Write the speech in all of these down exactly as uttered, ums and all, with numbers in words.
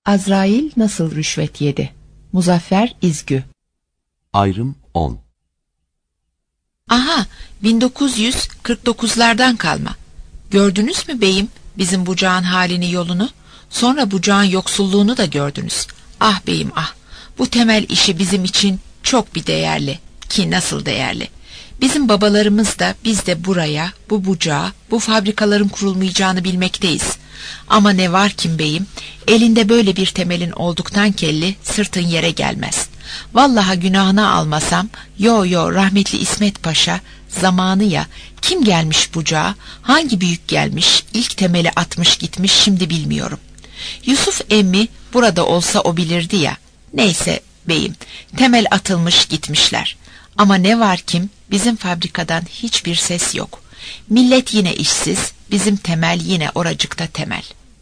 Azrail nasıl rüşvet yedi? Muzaffer İzgü. Ayrım on. Aha, bin dokuz yüz kırk dokuzlardan kalma. Gördünüz mü beyim bizim bucağın halini, yolunu? Sonra bucağın yoksulluğunu da gördünüz. Ah beyim ah, bu temel işi bizim için çok bir değerli. Ki nasıl değerli? Bizim babalarımız da biz de buraya, bu bucağa, bu fabrikaların kurulmayacağını bilmekteyiz. Ama ne var ki beyim, elinde böyle bir temelin olduktan kelli sırtın yere gelmez. Vallahi günahına almasam, yo yo rahmetli İsmet Paşa zamanı ya, kim gelmiş bucağa, hangi büyük gelmiş, ilk temeli atmış gitmiş şimdi bilmiyorum. Yusuf emmi burada olsa o bilirdi ya. Neyse beyim, temel atılmış gitmişler. Ama ne var kim, bizim fabrikadan hiçbir ses yok. Millet yine işsiz, bizim temel yine oracıkta temel.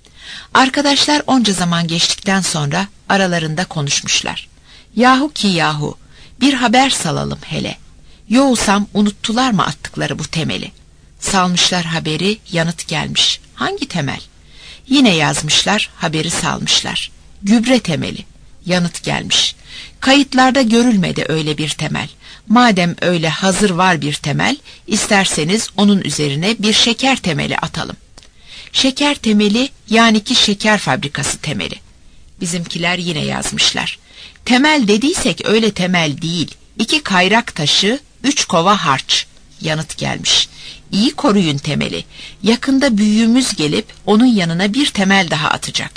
Arkadaşlar onca zaman geçtikten sonra aralarında konuşmuşlar. Yahu ki yahu, bir haber salalım hele. Yoğusam unuttular mı attıkları bu temeli? Salmışlar haberi, yanıt gelmiş. Hangi temel? Yine yazmışlar, haberi salmışlar. Gübre temeli. Yanıt gelmiş. Kayıtlarda görülmedi öyle bir temel. Madem öyle hazır var bir temel, isterseniz onun üzerine bir şeker temeli atalım. Şeker temeli, yani ki şeker fabrikası temeli. Bizimkiler yine yazmışlar. Temel dediysek öyle temel değil. İki kayrak taşı, üç kova harç. Yanıt gelmiş. İyi koruyun temeli. Yakında büyüğümüz gelip onun yanına bir temel daha atacak.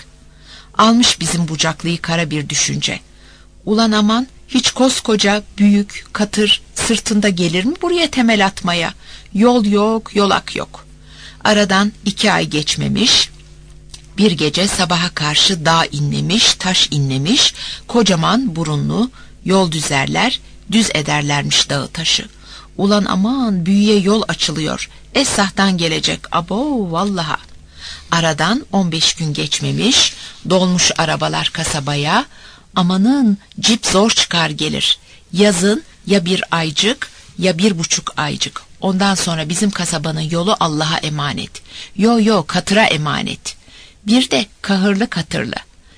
Almış bizim bucaklıyı kara bir düşünce. Ulan aman, hiç koskoca, büyük, katır sırtında gelir mi buraya temel atmaya? Yol yok, yolak yok. Aradan iki ay geçmemiş, bir gece sabaha karşı dağ inlemiş, taş inlemiş, kocaman burunlu yol düzerler, düz ederlermiş dağı taşı. Ulan aman, büyüye yol açılıyor, esahtan gelecek, abo vallaha. Aradan on beş gün geçmemiş, dolmuş arabalar kasabaya, amanın cip zor çıkar gelir. Yazın ya bir aycık ya bir buçuk aycık. Ondan sonra bizim kasabanın yolu Allah'a emanet. Yo yo katıra emanet. Bir de kahırlı katırlı.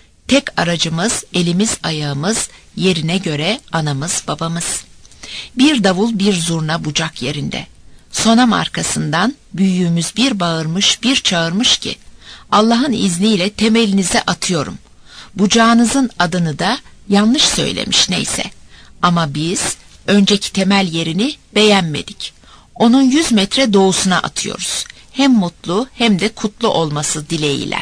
Tek aracımız elimiz ayağımız, yerine göre anamız babamız. Bir davul bir zurna bucak yerinde. Sonam arkasından büyüğümüz bir bağırmış bir çağırmış ki, Allah'ın izniyle temelinize atıyorum. Bucağınızın adını da yanlış söylemiş neyse. Ama biz önceki temel yerini beğenmedik. Onun yüz metre doğusuna atıyoruz. Hem mutlu hem de kutlu olması dileğiyle.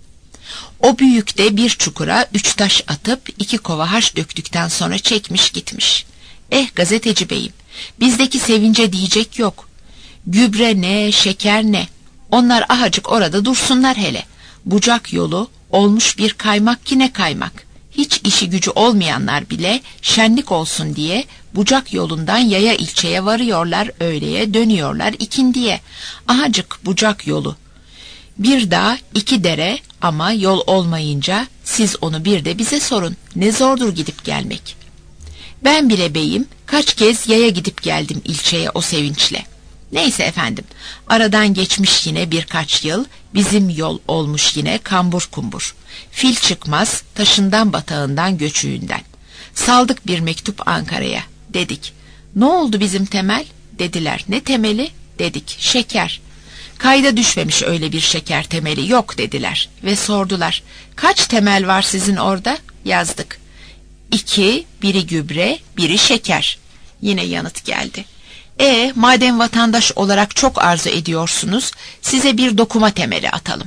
O büyükte bir çukura üç taş atıp iki kova harç döktükten sonra çekmiş gitmiş. Eh gazeteci beyim, bizdeki sevince diyecek yok. Gübre ne, şeker ne? Onlar ahacık orada dursunlar hele. Bucak yolu olmuş bir kaymak ki ne kaymak. Hiç işi gücü olmayanlar bile şenlik olsun diye bucak yolundan yaya ilçeye varıyorlar, öğleye dönüyorlar ikindiye. Ahacık bucak yolu. Bir dağ iki dere ama yol olmayınca siz onu bir de bize sorun. Ne zordur gidip gelmek. Ben bile beyim kaç kez yaya gidip geldim ilçeye o sevinçle. Neyse efendim, aradan geçmiş yine birkaç yıl, bizim yol olmuş yine kambur kumbur. Fil çıkmaz, taşından batağından göçüğünden. Saldık bir mektup Ankara'ya, dedik. Ne oldu bizim temel? Dediler. Ne temeli? Dedik. Şeker. Kayda düşmemiş öyle bir şeker temeli, yok dediler. Ve sordular. Kaç temel var sizin orada? Yazdık. İki, biri gübre, biri şeker. Yine yanıt geldi. E madem vatandaş olarak çok arzu ediyorsunuz, size bir dokuma temeli atalım.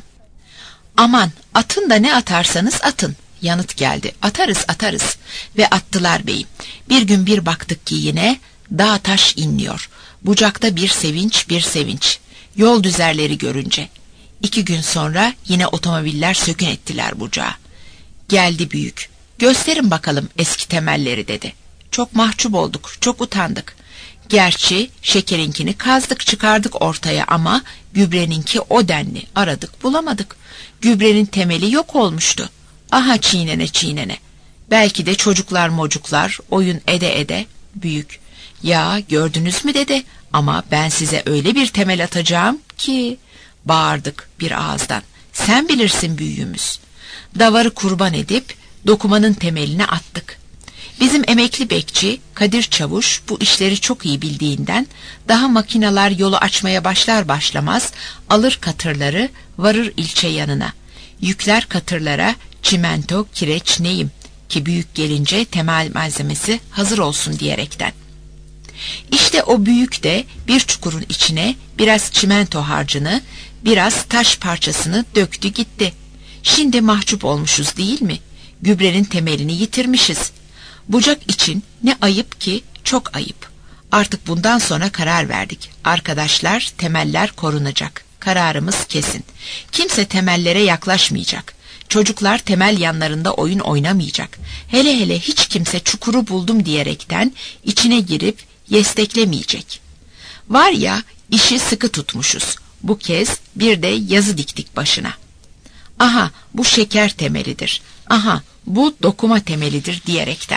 Aman atın da ne atarsanız atın. Yanıt geldi. Atarız atarız. Ve attılar beyim. Bir gün bir baktık ki yine dağ taş inliyor. Bucakta bir sevinç bir sevinç. Yol düzerleri görünce. İki gün sonra yine otomobiller sökün ettiler bucağı. Geldi büyük. Gösterin bakalım eski temelleri dedi. Çok mahcup olduk, çok utandık. Gerçi şekerinkini kazdık çıkardık ortaya ama gübreninki o denli aradık bulamadık. Gübrenin temeli yok olmuştu. Aha çiğnene çiğnene. Belki de çocuklar mocuklar oyun ede ede büyük. Ya gördünüz mü dedi, ama ben size öyle bir temel atacağım ki. Bağırdık bir ağızdan. Sen bilirsin büyüğümüz. Davarı kurban edip dokumanın temelini attık. Bizim emekli bekçi Kadir Çavuş bu işleri çok iyi bildiğinden daha makineler yolu açmaya başlar başlamaz alır katırları varır ilçe yanına. Yükler katırlara çimento, kireç, neyim ki büyük gelince temel malzemesi hazır olsun diyerekten. İşte o büyük de bir çukurun içine biraz çimento harcını, biraz taş parçasını döktü gitti. Şimdi mahcup olmuşuz değil mi? Gübrenin temelini yitirmişiz. Bucak için ne ayıp ki, çok ayıp. Artık bundan sonra karar verdik. Arkadaşlar, temeller korunacak. Kararımız kesin. Kimse temellere yaklaşmayacak. Çocuklar temel yanlarında oyun oynamayacak. Hele hele hiç kimse çukuru buldum diyerekten içine girip yesteklemeyecek. Var ya, işi sıkı tutmuşuz. Bu kez bir de yazı diktik başına. Aha, bu şeker temelidir. Aha, bu dokuma temelidir diyerekten.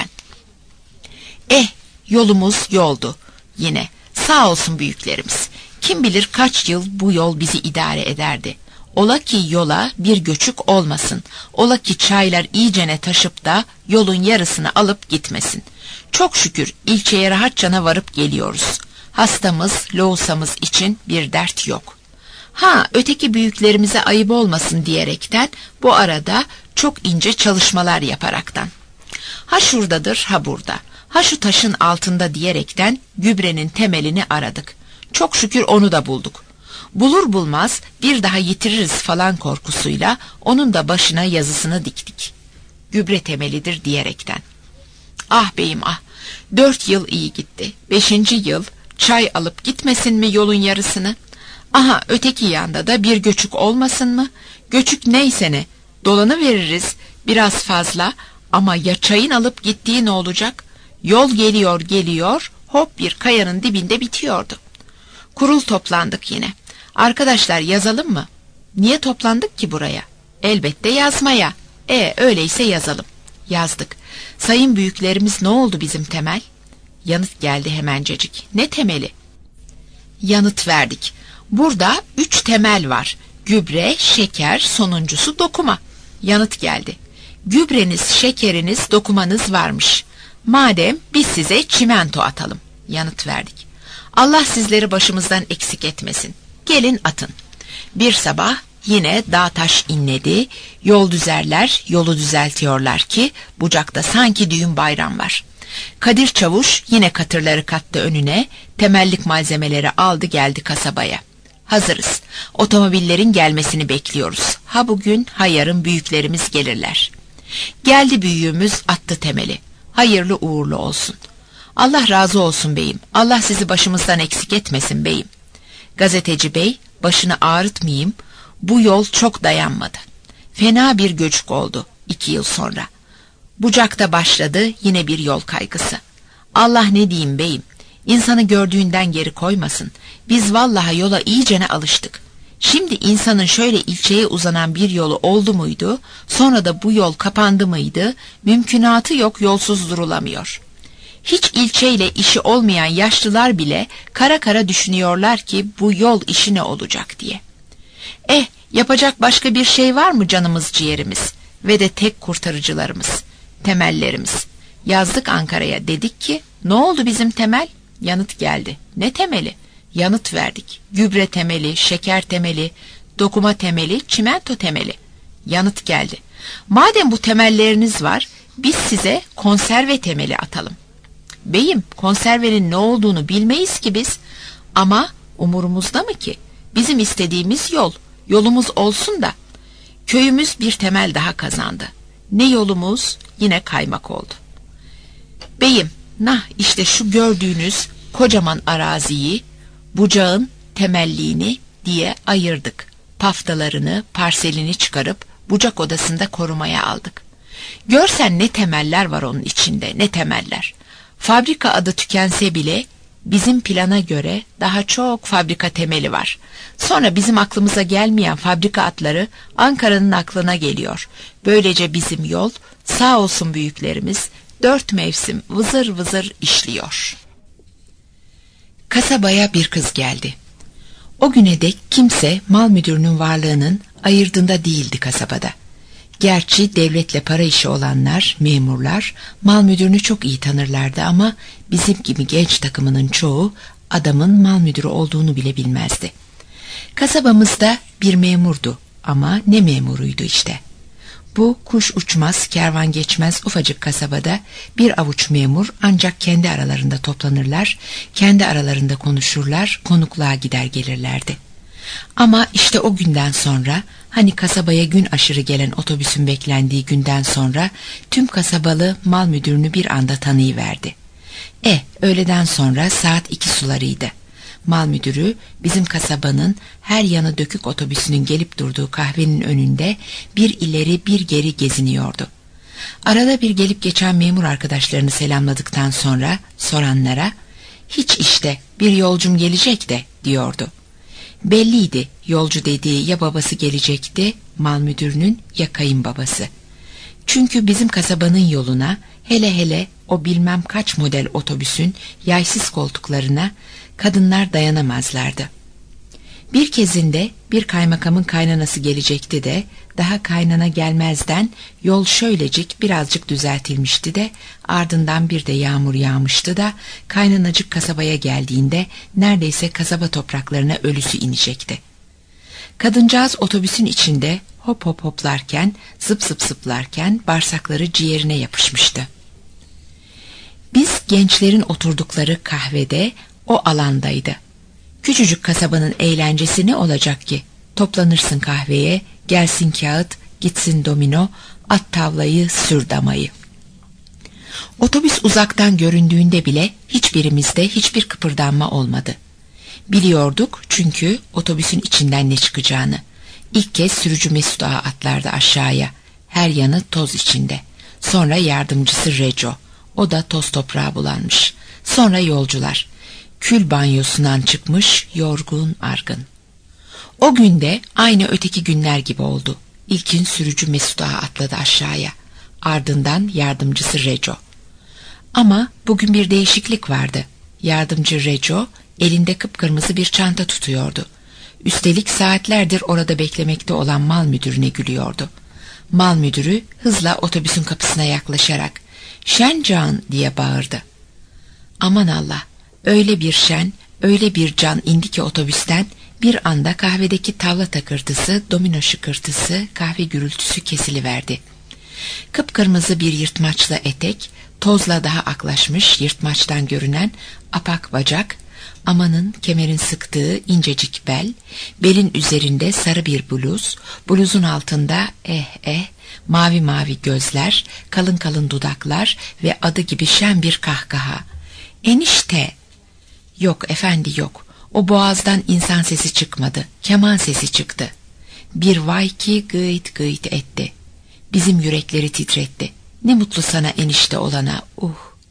Eh, yolumuz yoldu. Yine sağ olsun büyüklerimiz. Kim bilir kaç yıl bu yol bizi idare ederdi. Ola ki yola bir göçük olmasın. Ola ki çaylar iyicene taşıp da yolun yarısını alıp gitmesin. Çok şükür ilçeye rahatçana varıp geliyoruz. Hastamız, loğusamız için bir dert yok. Ha, öteki büyüklerimize ayıp olmasın diyerekten bu arada çok ince çalışmalar yaparaktan. Ha şuradadır, ha burada. Ha şu taşın altında diyerekten gübrenin temelini aradık. Çok şükür onu da bulduk. Bulur bulmaz bir daha yitiririz falan korkusuyla onun da başına yazısını diktik. Gübre temelidir diyerekten. Ah beyim ah, dört yıl iyi gitti. Beşinci yıl çay alıp gitmesin mi yolun yarısını? Aha öteki yanda da bir göçük olmasın mı? Göçük neyse ne, dolanı veririz biraz fazla ama ya çayın alıp gittiği ne olacak? Yol geliyor geliyor, hop bir kayanın dibinde bitiyordu. Kurul toplandık yine. Arkadaşlar yazalım mı? Niye toplandık ki buraya? Elbette yazmaya. E öyleyse yazalım. Yazdık. Sayın büyüklerimiz ne oldu bizim temel? Yanıt geldi hemencecik. Ne temeli? Yanıt verdik. Burada üç temel var. Gübre, şeker, sonuncusu dokuma. Yanıt geldi. Gübreniz, şekeriniz, dokumanız varmış. Madem biz size çimento atalım. Yanıt verdik. Allah sizleri başımızdan eksik etmesin. Gelin atın. Bir sabah yine dağ taş inledi. Yol düzerler, yolu düzeltiyorlar ki bucakta sanki düğün bayram var. Kadir Çavuş yine katırları kattı önüne. Temellik malzemeleri aldı geldi kasabaya. Hazırız. Otomobillerin gelmesini bekliyoruz. Ha bugün ha yarın büyüklerimiz gelirler. Geldi büyüğümüz attı temeli. Hayırlı uğurlu olsun. Allah razı olsun beyim. Allah sizi başımızdan eksik etmesin beyim. Gazeteci bey, başını ağrıtmayayım. Bu yol çok dayanmadı. Fena bir göçük oldu iki yıl sonra. Bucakta başladı yine bir yol kaygısı. Allah ne diyeyim beyim. İnsanı gördüğünden geri koymasın. Biz vallahi yola iyicene alıştık. Şimdi insanın şöyle ilçeye uzanan bir yolu oldu muydu, sonra da bu yol kapandı mıydı, mümkünatı yok, yolsuz durulamıyor. Hiç ilçeyle işi olmayan yaşlılar bile kara kara düşünüyorlar ki bu yol işi ne olacak diye. Eh, yapacak başka bir şey var mı canımız ciğerimiz ve de tek kurtarıcılarımız, temellerimiz. Yazdık Ankara'ya, dedik ki ne oldu bizim temel? Yanıt geldi. Ne temeli? Yanıt verdik. Gübre temeli, şeker temeli, dokuma temeli, çimento temeli. Yanıt geldi. Madem bu temelleriniz var, biz size konserve temeli atalım. Beyim, konservenin ne olduğunu bilmeyiz ki biz. Ama umurumuzda mı ki? Bizim istediğimiz yol. Yolumuz olsun da. Köyümüz bir temel daha kazandı. Ne yolumuz? Yine kaymak oldu. Beyim, nah işte şu gördüğünüz kocaman araziyi bucağın temelliğini diye ayırdık. Paftalarını, parselini çıkarıp bucak odasında korumaya aldık. Görsen ne temeller var onun içinde, ne temeller. Fabrika adı tükense bile bizim plana göre daha çok fabrika temeli var. Sonra bizim aklımıza gelmeyen fabrika adları Ankara'nın aklına geliyor. Böylece bizim yol, sağ olsun büyüklerimiz, dört mevsim vızır vızır işliyor. Kasabaya bir kız geldi. O güne dek kimse mal müdürünün varlığının ayırdığında değildi kasabada. Gerçi devletle para işi olanlar, memurlar mal müdürünü çok iyi tanırlardı ama bizim gibi genç takımının çoğu adamın mal müdürü olduğunu bile bilmezdi. Kasabamızda bir memurdu ama ne memuruydu işte. Bu kuş uçmaz, kervan geçmez ufacık kasabada bir avuç memur ancak kendi aralarında toplanırlar, kendi aralarında konuşurlar, konukluğa gider gelirlerdi. Ama işte o günden sonra, hani kasabaya gün aşırı gelen otobüsün beklendiği günden sonra tüm kasabalı mal müdürünü bir anda tanıyıverdi. E, öğleden sonra saat iki sularıydı. Mal müdürü bizim kasabanın her yanı dökük otobüsünün gelip durduğu kahvenin önünde bir ileri bir geri geziniyordu. Arada bir gelip geçen memur arkadaşlarını selamladıktan sonra soranlara "Hiç işte bir yolcum gelecek de" diyordu. Belliydi yolcu dediği ya babası gelecekti mal müdürünün ya kayınbabası. Çünkü bizim kasabanın yoluna hele hele o bilmem kaç model otobüsün yaysız koltuklarına kadınlar dayanamazlardı. Bir kezinde bir kaymakamın kaynanası gelecekti de daha kaynana gelmezden yol şöylecik birazcık düzeltilmişti de ardından bir de yağmur yağmıştı da kaynanacık kasabaya geldiğinde neredeyse kasaba topraklarına ölüsü inecekti. Kadıncağız otobüsün içinde hop hop hoplarken, zıp zıp zıplarken bağırsakları ciğerine yapışmıştı. Biz gençlerin oturdukları kahvede o alandaydı. Küçücük kasabanın eğlencesi ne olacak ki? Toplanırsın kahveye, gelsin kağıt, gitsin domino, at tavlayı, sür damayı. Otobüs uzaktan göründüğünde bile hiçbirimizde hiçbir kıpırdanma olmadı. Biliyorduk çünkü otobüsün içinden ne çıkacağını. İlk kez sürücü Mesut Ağa atlardı aşağıya. Her yanı toz içinde. Sonra yardımcısı Reco. O da toz toprağa bulanmış. Sonra yolcular. Kül banyosundan çıkmış, yorgun, argın. O günde aynı öteki günler gibi oldu. İlkin sürücü Mesut Ağa atladı aşağıya. Ardından yardımcısı Reco. Ama bugün bir değişiklik vardı. Yardımcı Reco elinde kıpkırmızı bir çanta tutuyordu. Üstelik saatlerdir orada beklemekte olan mal müdürüne gülüyordu. Mal müdürü hızla otobüsün kapısına yaklaşarak "Şencan" diye bağırdı. Aman Allah! Öyle bir şen, öyle bir can indi ki otobüsten bir anda kahvedeki tavla takırtısı, domino şıkırtısı, kahve gürültüsü kesiliverdi. Kıpkırmızı bir yırtmaçlı etek, tozla daha aklaşmış yırtmaçtan görünen apak bacak, amanın kemerin sıktığı incecik bel, belin üzerinde sarı bir bluz, bluzun altında eh eh, mavi mavi gözler, kalın kalın dudaklar ve adı gibi şen bir kahkaha. Enişte! Yok efendi yok. O boğazdan insan sesi çıkmadı. Keman sesi çıktı. Bir vay ki gıyt gıyt etti. Bizim yürekleri titretti. Ne mutlu sana enişte olana. Uh!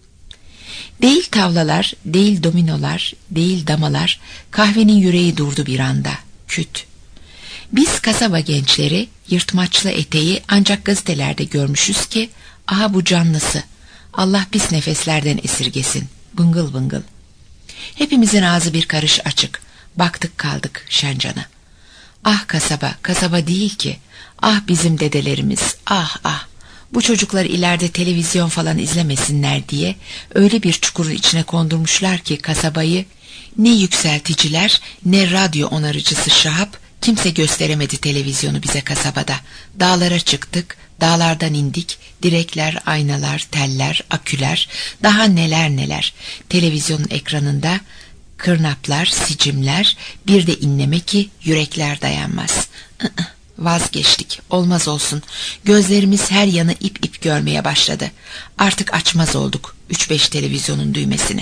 Değil tavlalar, değil dominolar, değil damalar. Kahvenin yüreği durdu bir anda. Küt! Biz kasaba gençleri yırtmaçlı eteği ancak gazetelerde görmüşüz ki aha bu canlısı. Allah pis nefeslerden esirgesin. Bıngıl bıngıl. Hepimizin ağzı bir karış açık. Baktık kaldık Şencan'a. Ah kasaba, kasaba değil ki. Ah bizim dedelerimiz, ah ah. Bu çocuklar ileride televizyon falan izlemesinler diye öyle bir çukurun içine kondurmuşlar ki kasabayı, ne yükselticiler ne radyo onarıcısı Şahap, kimse gösteremedi televizyonu bize kasabada. Dağlara çıktık, dağlardan indik, direkler, aynalar, teller, aküler, daha neler neler. Televizyonun ekranında kırnaplar, sicimler, bir de inleme ki yürekler dayanmaz. Vazgeçtik, olmaz olsun. Gözlerimiz her yanı ip ip görmeye başladı. Artık açmaz olduk üç beş televizyonun düğmesini.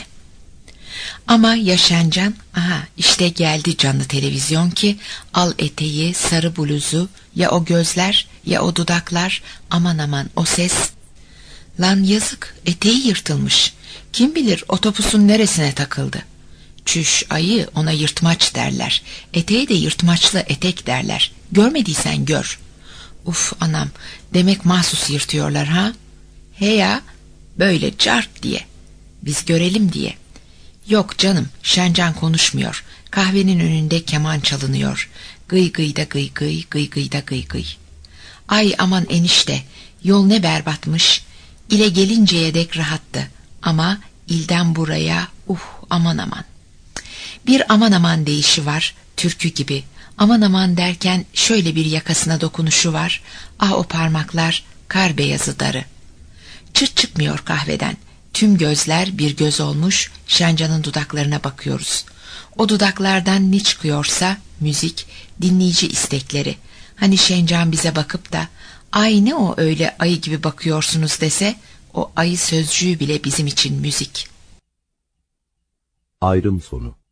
Ama ya Şencan, aha işte geldi canlı televizyon ki al eteği, sarı bluzu, ya o gözler, ya o dudaklar, aman aman o ses. Lan yazık, eteği yırtılmış. Kim bilir o topusun neresine takıldı. Çüş ayı, ona yırtmaç derler. Eteği de yırtmaçlı etek derler. Görmediysen gör. Uf anam, demek mahsus yırtıyorlar ha? He ya, böyle cart diye. Biz görelim diye. Yok canım, Şencan konuşmuyor. Kahvenin önünde keman çalınıyor. Gıy gıy da gıy gıy, gıy gıy da gıy gıy. Ay aman enişte, yol ne berbatmış. İle gelinceye dek rahattı. Ama ilden buraya, uh aman aman. Bir aman aman deyişi var, türkü gibi. Aman aman derken şöyle bir yakasına dokunuşu var. Ah o parmaklar, kar beyazı darı. Çıt çıkmıyor kahveden. Tüm gözler bir göz olmuş, Şencan'ın dudaklarına bakıyoruz. O dudaklardan ne çıkıyorsa müzik, dinleyici istekleri. Hani Şencan bize bakıp da ay ne o öyle ayı gibi bakıyorsunuz dese, o ayı sözcüğü bile bizim için müzik. Ayrım sonu.